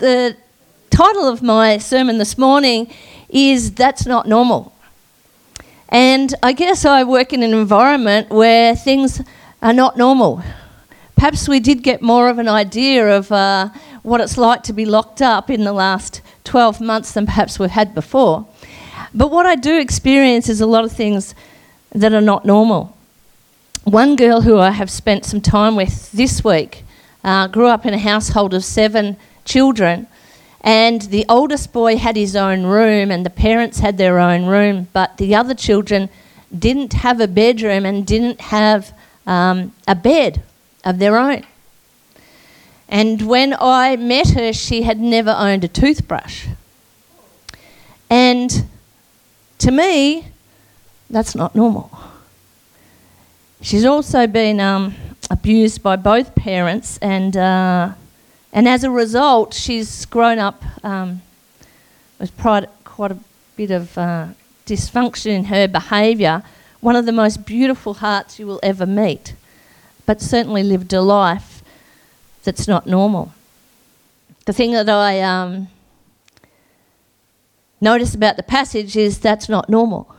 the title of my sermon this morning is That's Not Normal. And I guess I work in an environment where things are not normal. Perhaps we did get more of an idea of what it's like to be locked up in the last 12 months than perhaps we've had before. But what I do experience is a lot of things that are not normal. One girl who I have spent some time with this week grew up in a household of 7 children, and the oldest boy had his own room and the parents had their own room, but the other children didn't have a bedroom and didn't have a bed of their own. And when I met her, she had never owned a toothbrush. And to me, that's not normal. She's also been abused by both parents, and as a result, she's grown up with quite a bit of dysfunction in her behaviour. One of the most beautiful hearts you will ever meet, but certainly lived a life that's not normal. The thing that I notice about the passage is that's not normal.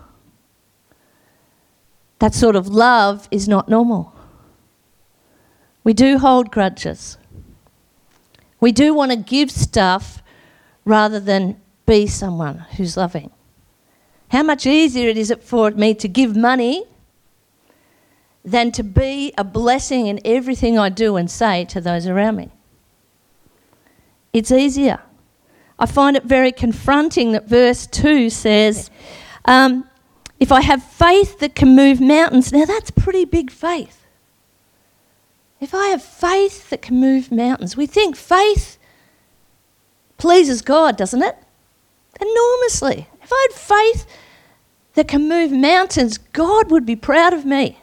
That sort of love is not normal. We do hold grudges. We do want to give stuff rather than be someone who's loving. How much easier it is for me to give money than to be a blessing in everything I do and say to those around me. It's easier. I find it very confronting that verse 2 says, if I have faith that can move mountains. Now that's pretty big faith. If I have faith that can move mountains. We think faith pleases God, doesn't it? Enormously. If I had faith that can move mountains, God would be proud of me.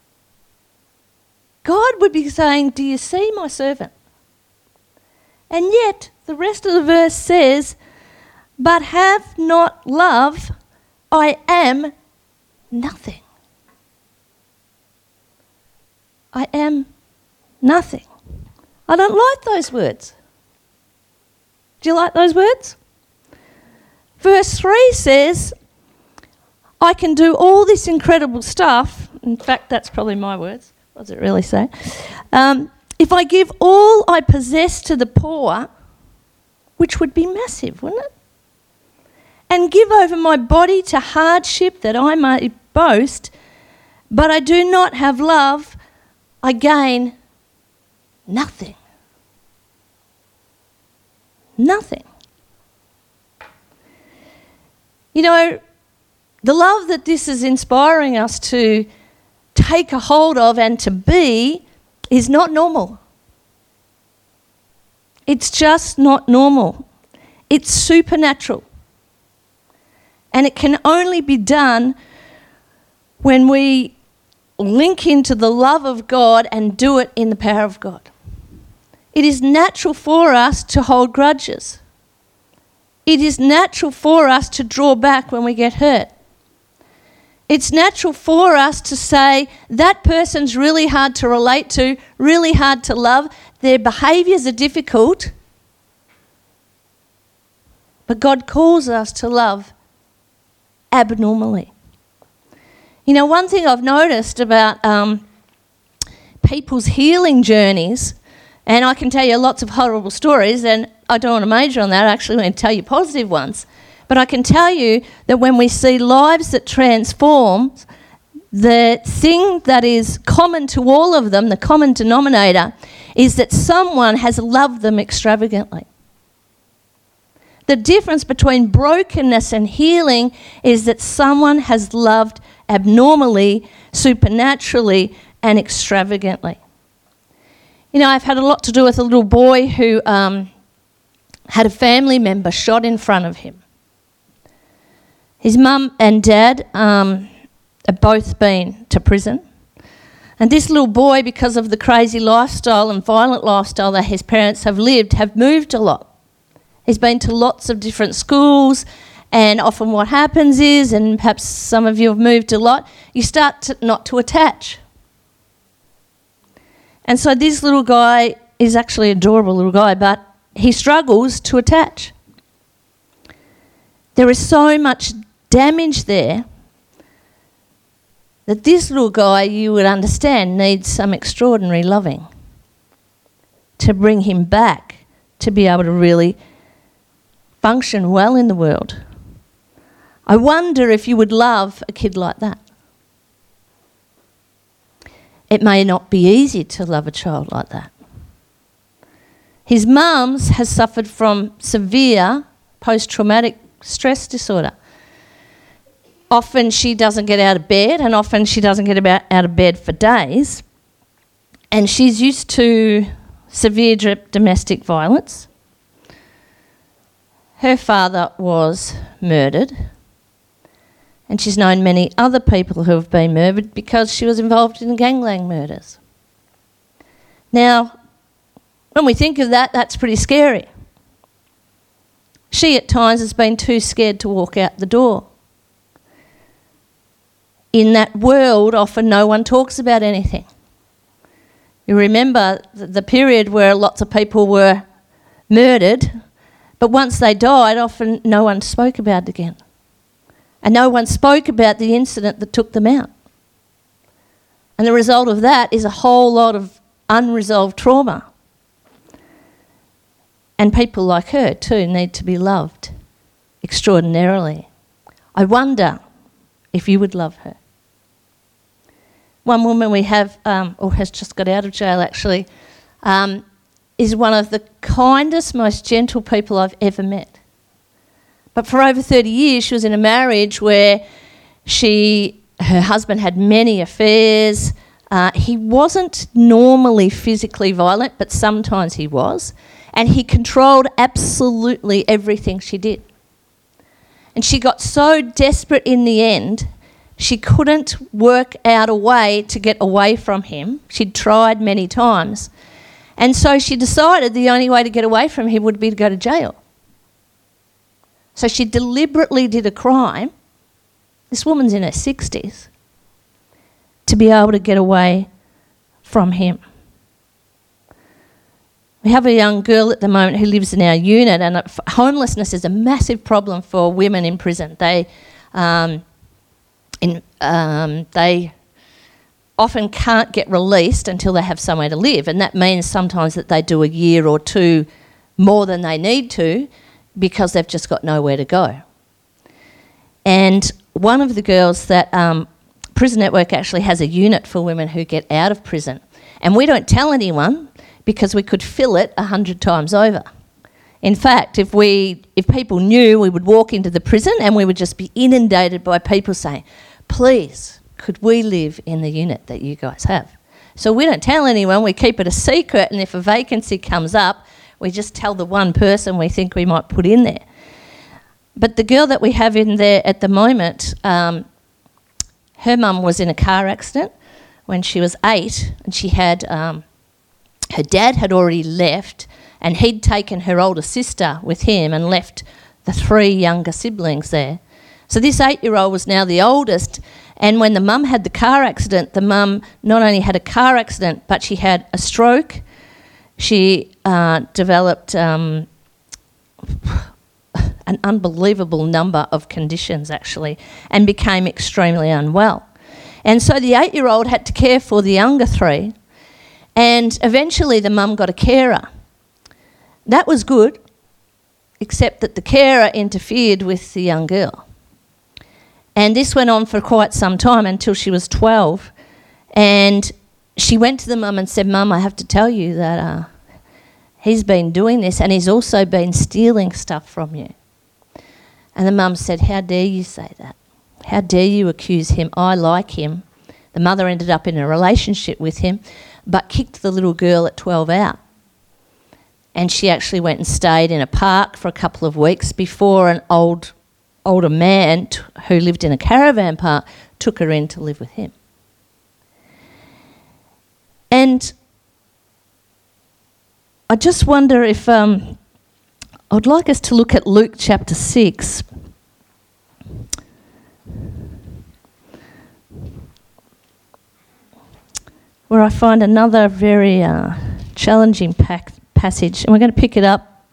God would be saying, do you see my servant? And yet, the rest of the verse says, but have not love, I am nothing. I am nothing. I don't like those words. Do you like those words? Verse 3 says, I can do all this incredible stuff. In fact, that's probably my words. What does it really say? If I give all I possess to the poor, which would be massive, wouldn't it? And give over my body to hardship that I may boast, but I do not have love, I gain nothing. Nothing. You know, the love that this is inspiring us to take a hold of and to be is not normal. It's just not normal. It's supernatural. And it can only be done when we link into the love of God and do it in the power of God. It is natural for us to hold grudges. It is natural for us to draw back when we get hurt. It's natural for us to say, that person's really hard to relate to, really hard to love, their behaviours are difficult, but God calls us to love abnormally. You know, one thing I've noticed about people's healing journeys, and I can tell you lots of horrible stories, and I don't want to major on that, I actually want to tell you positive ones. But I can tell you that when we see lives that transform, the thing that is common to all of them, the common denominator, is that someone has loved them extravagantly. The difference between brokenness and healing is that someone has loved abnormally, supernaturally, and extravagantly. You know, I've had a lot to do with a little boy who had a family member shot in front of him. His mum and dad have both been to prison. And this little boy, because of the crazy lifestyle and violent lifestyle that his parents have lived, have moved a lot. He's been to lots of different schools, and often what happens is, and perhaps some of you have moved a lot, you start not to attach. And so this little guy is actually an adorable little guy, but he struggles to attach. There is so much damage there that this little guy, you would understand, needs some extraordinary loving to bring him back to be able to really function well in the world. I wonder if you would love a kid like that. It may not be easy to love a child like that. His mum's has suffered from severe post-traumatic stress disorder. Often she doesn't get out of bed, and often she doesn't get out of bed for days. And she's used to severe domestic violence. Her father was murdered, and she's known many other people who have been murdered because she was involved in gangland murders. Now, when we think of that, that's pretty scary. She at times has been too scared to walk out the door. In that world, often no one talks about anything. You remember the period where lots of people were murdered, but once they died, often no one spoke about it again. And no one spoke about the incident that took them out. And the result of that is a whole lot of unresolved trauma. And people like her too need to be loved extraordinarily. I wonder if you would love her. One woman we have, or has just got out of jail actually, is one of the kindest, most gentle people I've ever met. But for over 30 years she was in a marriage where her husband had many affairs. He wasn't normally physically violent, but sometimes he was. And he controlled absolutely everything she did. And she got so desperate in the end, she couldn't work out a way to get away from him. She'd tried many times. And so she decided the only way to get away from him would be to go to jail. So she deliberately did a crime, this woman's in her 60s, to be able to get away from him. We have a young girl at the moment who lives in our unit, and homelessness is a massive problem for women in prison. They often can't get released until they have somewhere to live, and that means sometimes that they do a year or two more than they need to because they've just got nowhere to go. And one of the girls that Prison Network actually has a unit for women who get out of prison, and we don't tell anyone because we could fill it 100 times over. In fact, if people knew, we would walk into the prison and we would just be inundated by people saying, please, could we live in the unit that you guys have? So we don't tell anyone, we keep it a secret, and if a vacancy comes up, we just tell the one person we think we might put in there. But the girl that we have in there at the moment, her mum was in a car accident when she was 8, and she had... her dad had already left, and he'd taken her older sister with him and left the 3 younger siblings there. So this 8-year-old was now the oldest, and when the mum had the car accident, the mum not only had a car accident, but she had a stroke. She developed an unbelievable number of conditions, actually, and became extremely unwell. And so the 8-year-old had to care for the younger 3, and eventually the mum got a carer. That was good, except that the carer interfered with the young girl. And this went on for quite some time until she was 12. And she went to the mum and said, Mum, I have to tell you that he's been doing this, and he's also been stealing stuff from you. And the mum said, how dare you say that? How dare you accuse him? I like him. The mother ended up in a relationship with him, but kicked the little girl at 12 out. And she actually went and stayed in a park for a couple of weeks before an older man who lived in a caravan park took her in to live with him. And I just wonder if... I'd like us to look at Luke chapter 6. Where I find another very challenging passage. And we're going to pick it up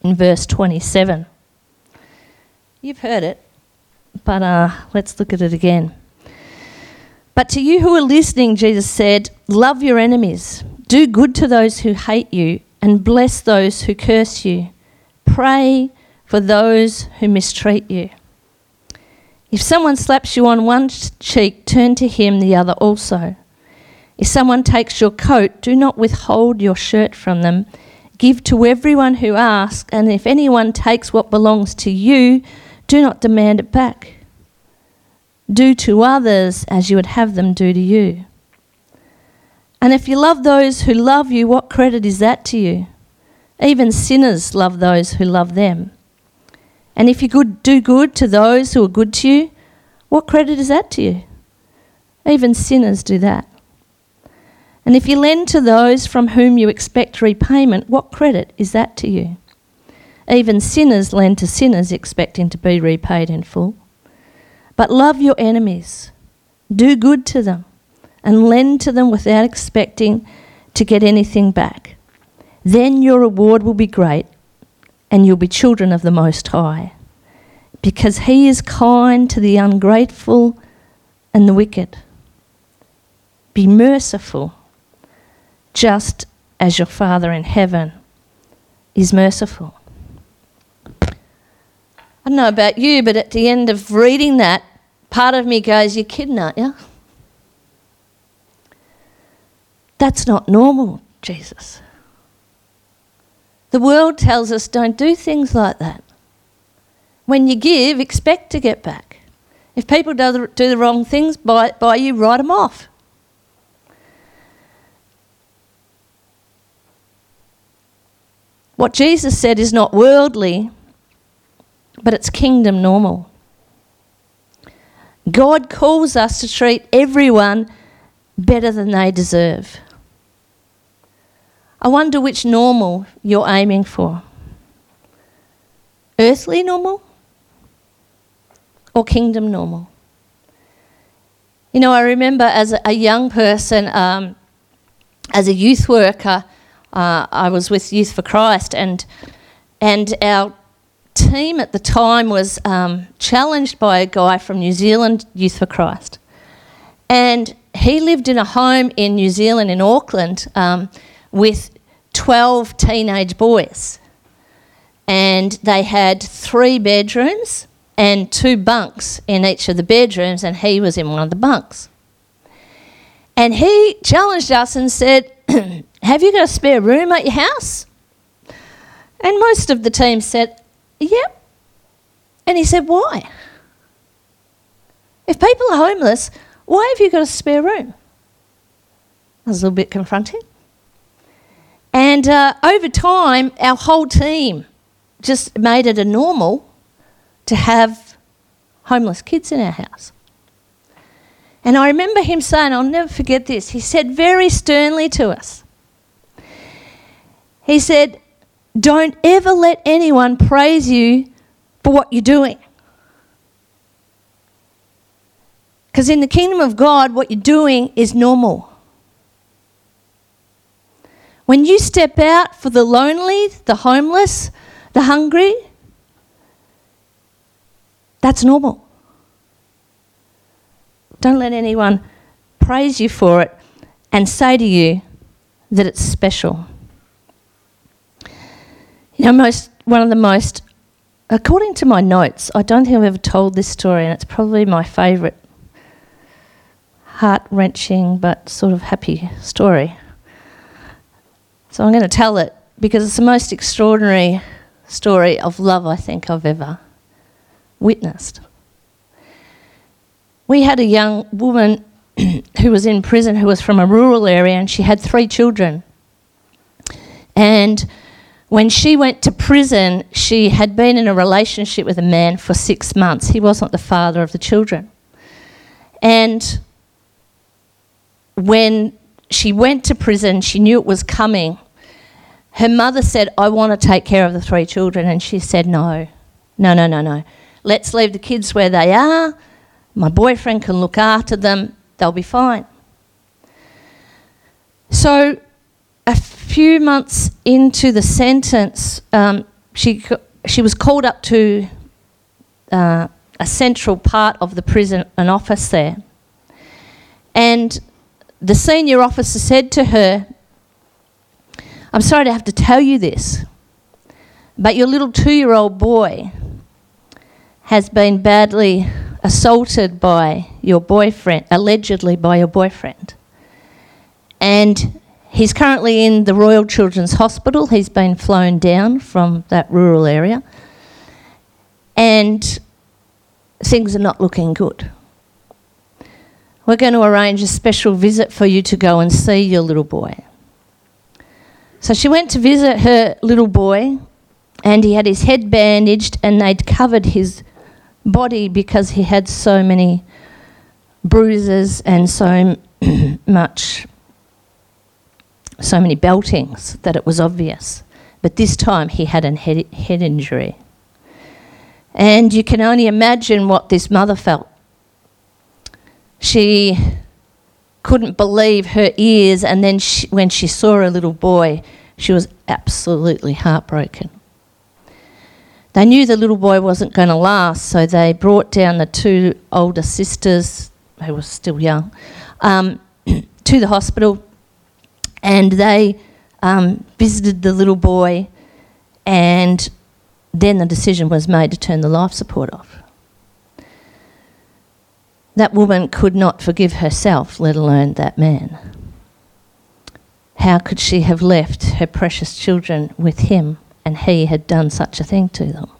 in verse 27. You've heard it, but let's look at it again. But to you who are listening, Jesus said, love your enemies, do good to those who hate you, and bless those who curse you. Pray for those who mistreat you. If someone slaps you on one cheek, turn to him the other also. If someone takes your coat, do not withhold your shirt from them. Give to everyone who asks, and if anyone takes what belongs to you, do not demand it back. Do to others as you would have them do to you. And if you love those who love you, what credit is that to you? Even sinners love those who love them. And if you do good to those who are good to you, what credit is that to you? Even sinners do that. And if you lend to those from whom you expect repayment, what credit is that to you? Even sinners lend to sinners expecting to be repaid in full. But love your enemies, do good to them, and lend to them without expecting to get anything back. Then your reward will be great, and you'll be children of the Most High, because he is kind to the ungrateful and the wicked. Be merciful, just as your Father in heaven is merciful. I don't know about you, but at the end of reading that, part of me goes, you're kidding, aren't you? That's not normal, Jesus. The world tells us don't do things like that. When you give, expect to get back. If people do the wrong things by you, write them off. What Jesus said is not worldly, but it's kingdom normal. God calls us to treat everyone better than they deserve. I wonder which normal you're aiming for. Earthly normal or kingdom normal? You know, I remember as a young person, as a youth worker, I was with Youth for Christ, and our team at the time was challenged by a guy from New Zealand, Youth for Christ. And he lived in a home in New Zealand, in Auckland, with 12 teenage boys. And they had 3 bedrooms and 2 bunks in each of the bedrooms, and he was in one of the bunks. And he challenged us and said, have you got a spare room at your house? And most of the team said, yep. And he said, why? If people are homeless, why have you got a spare room? I was a little bit confronting. And over time, our whole team just made it a normal to have homeless kids in our house. And I remember him saying, I'll never forget this, he said very sternly to us, he said, don't ever let anyone praise you for what you're doing. Because in the kingdom of God, what you're doing is normal. When you step out for the lonely, the homeless, the hungry, that's normal. Don't let anyone praise you for it and say to you that it's special. You know, one of the most, according to my notes, I don't think I've ever told this story, and it's probably my favourite heart-wrenching but sort of happy story. So I'm going to tell it because it's the most extraordinary story of love I think I've ever witnessed. We had a young woman who was in prison who was from a rural area, and she had 3 children. And when she went to prison, she had been in a relationship with a man for 6 months. He wasn't the father of the children. And when she went to prison, she knew it was coming. Her mother said, I want to take care of the 3 children. And she said, no. Let's leave the kids where they are. My boyfriend can look after them. They'll be fine. So a few months into the sentence, she was called up to a central part of the prison, an office there. And the senior officer said to her, "I'm sorry to have to tell you this, but your little 2-year-old boy has been badly assaulted by your boyfriend, allegedly by your boyfriend. And he's currently in the Royal Children's Hospital. He's been flown down from that rural area. And things are not looking good. We're going to arrange a special visit for you to go and see your little boy." So she went to visit her little boy, and he had his head bandaged and they'd covered his body because he had so many bruises and so many beltings that it was obvious. But this time he had a head injury. And you can only imagine what this mother felt. She couldn't believe her ears, and then when she saw her little boy, she was absolutely heartbroken. They knew the little boy wasn't going to last, so they brought down the 2 older sisters, who were still young, to the hospital, and they visited the little boy, and then the decision was made to turn the life support off. That woman could not forgive herself, let alone that man. How could she have left her precious children with him and he had done such a thing to them?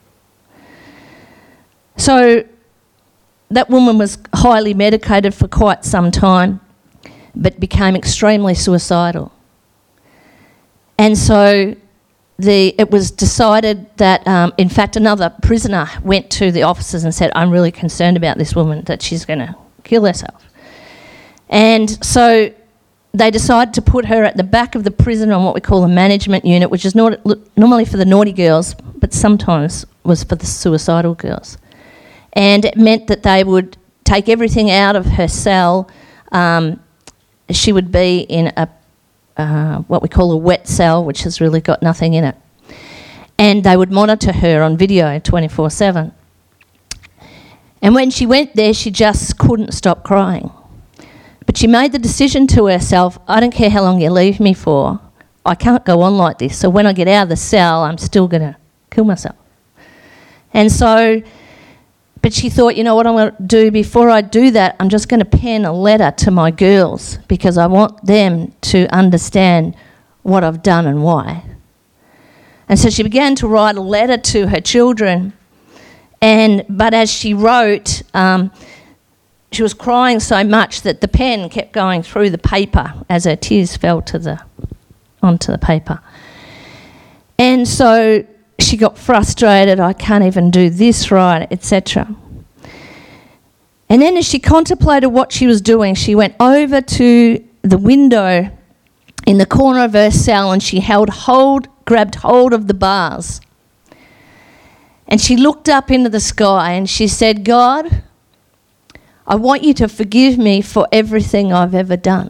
So that woman was highly medicated for quite some time, but became extremely suicidal. And so it was decided that, in fact, another prisoner went to the officers and said, "I'm really concerned about this woman, that she's going to kill herself." And so they decided to put her at the back of the prison on what we call a management unit, which is normally for the naughty girls, but sometimes was for the suicidal girls. And it meant that they would take everything out of her cell. She would be in what we call a wet cell, which has really got nothing in it. And they would monitor her on video 24/7. And when she went there, she just couldn't stop crying. But she made the decision to herself, "I don't care how long you leave me for, I can't go on like this. So when I get out of the cell, I'm still going to kill myself." And so, but she thought, you know what I'm going to do before I do that, I'm just going to pen a letter to my girls because I want them to understand what I've done and why. And so she began to write a letter to her children. But as she wrote, she was crying so much that the pen kept going through the paper as her tears fell onto the paper. And so she got frustrated, "I can't even do this right," etc. And then as she contemplated what she was doing, she went over to the window in the corner of her cell and she grabbed hold of the bars. And she looked up into the sky and she said, "God, I want you to forgive me for everything I've ever done.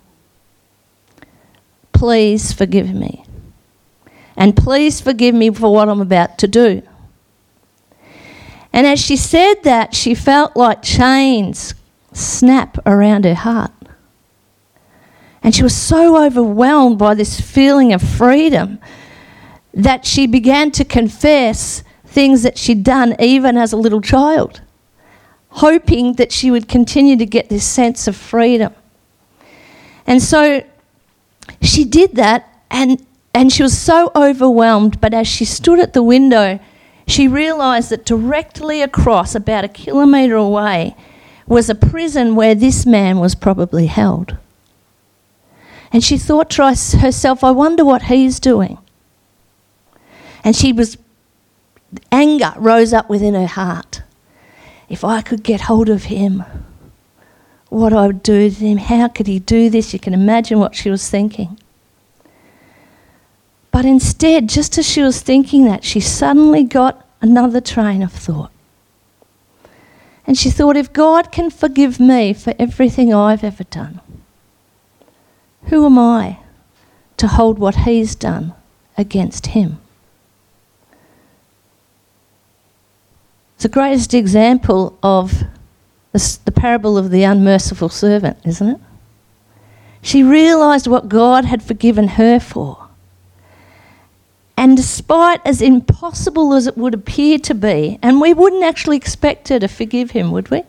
Please forgive me. And please forgive me for what I'm about to do." And as she said that, she felt like chains snap around her heart. And she was so overwhelmed by this feeling of freedom that she began to confess things that she'd done even as a little child, hoping that she would continue to get this sense of freedom. And so she did that, and she was so overwhelmed, but as she stood at the window, she realised that directly across, about 1 kilometre away, was a prison where this man was probably held. And she thought to herself, "I wonder what he's doing." And anger rose up within her heart. If I could get hold of him, what I would do to him, how could he do this? You can imagine what she was thinking. But instead, just as she was thinking that, she suddenly got another train of thought. And she thought, if God can forgive me for everything I've ever done, who am I to hold what he's done against him? the greatest example of the parable of the unmerciful servant, isn't it? She realised what God had forgiven her for. And despite as impossible as it would appear to be, and we wouldn't actually expect her to forgive him, would we?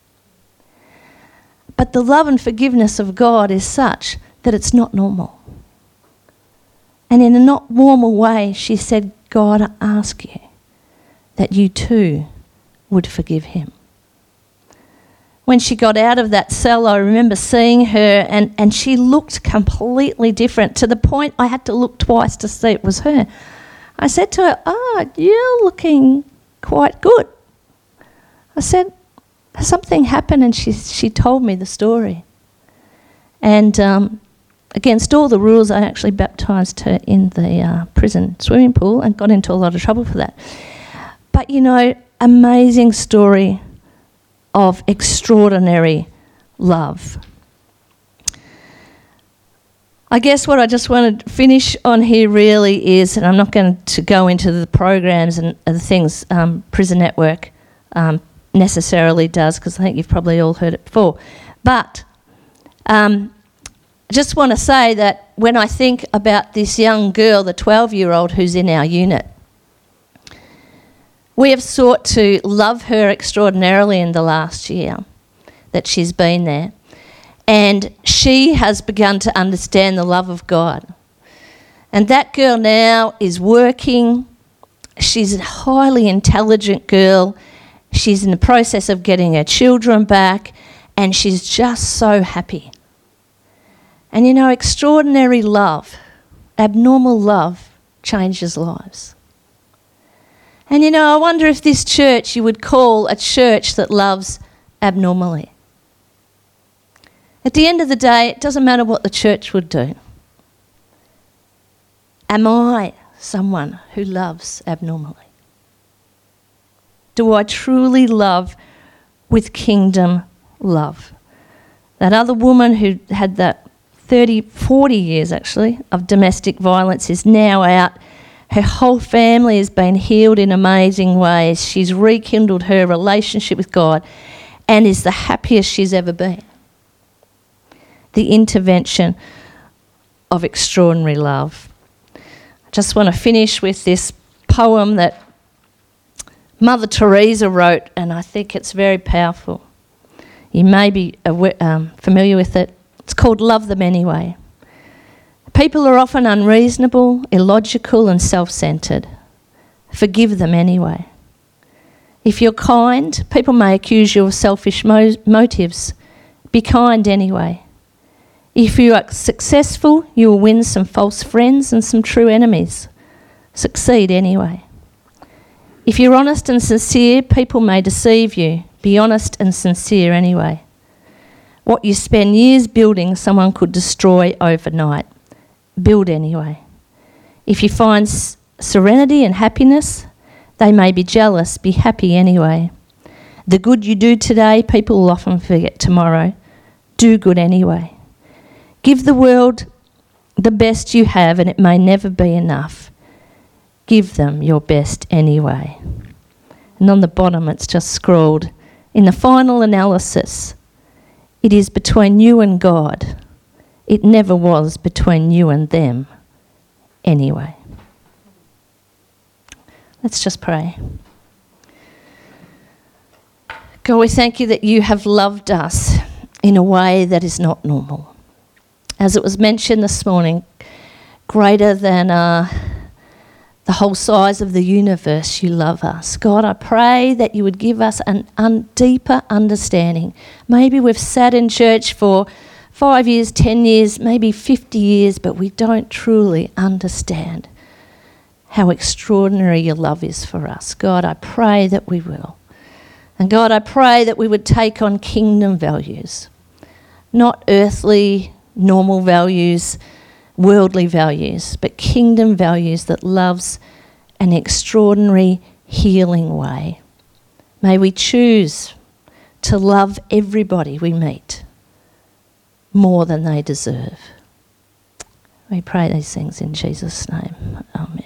But the love and forgiveness of God is such that it's not normal. And in a not normal way, she said, God, I ask you that you too would forgive him. When she got out of that cell, I remember seeing her and she looked completely different, to the point I had to look twice to see it was her. I said to her, you're looking quite good. I said, something happened, and she told me the story. And against all the rules, I actually baptised her in the prison swimming pool and got into a lot of trouble for that. But, you know, amazing story of extraordinary love. I guess what I just want to finish on here really is, and I'm not going to go into the programs and the things Prison Network necessarily does, because I think you've probably all heard it before. But I just want to say that when I think about this young girl, the 12-year-old who's in our unit, we have sought to love her extraordinarily in the last year that she's been there. And she has begun to understand the love of God. And that girl now is working. She's a highly intelligent girl. She's in the process of getting her children back, and she's just so happy. And you know, extraordinary love, abnormal love, changes lives. And you know, I wonder if this church you would call a church that loves abnormally. At the end of the day, it doesn't matter what the church would do. Am I someone who loves abnormally? Do I truly love with kingdom love? That other woman who had that 40 years actually of domestic violence is now out. Her whole family has been healed in amazing ways. She's rekindled her relationship with God and is the happiest she's ever been. The intervention of extraordinary love. I just want to finish with this poem that Mother Teresa wrote, and I think it's very powerful. You may be familiar with it. It's called Love Them Anyway. People are often unreasonable, illogical and self-centred. Forgive them anyway. If you're kind, people may accuse you of selfish motives. Be kind anyway. If you are successful, you will win some false friends and some true enemies. Succeed anyway. If you're honest and sincere, people may deceive you. Be honest and sincere anyway. What you spend years building, someone could destroy overnight. Build anyway. If you find serenity and happiness, they may be jealous. Be happy anyway. The good you do today, people will often forget tomorrow. Do good anyway. Give the world the best you have, and it may never be enough. Give them your best anyway. And on the bottom it's just scrawled, in the final analysis, it is between you and God. It never was between you and them anyway. Let's just pray. God, we thank you that you have loved us in a way that is not normal. As it was mentioned this morning, greater than the whole size of the universe, you love us. God, I pray that you would give us a deeper understanding. Maybe we've sat in church for 5 years, 10 years, maybe 50 years, but we don't truly understand how extraordinary your love is for us. God, I pray that we will. And God, I pray that we would take on kingdom values, not earthly, normal values, worldly values, but kingdom values that loves an extraordinary, healing way. May we choose to love everybody we meet more than they deserve. We pray these things in Jesus' name. Amen.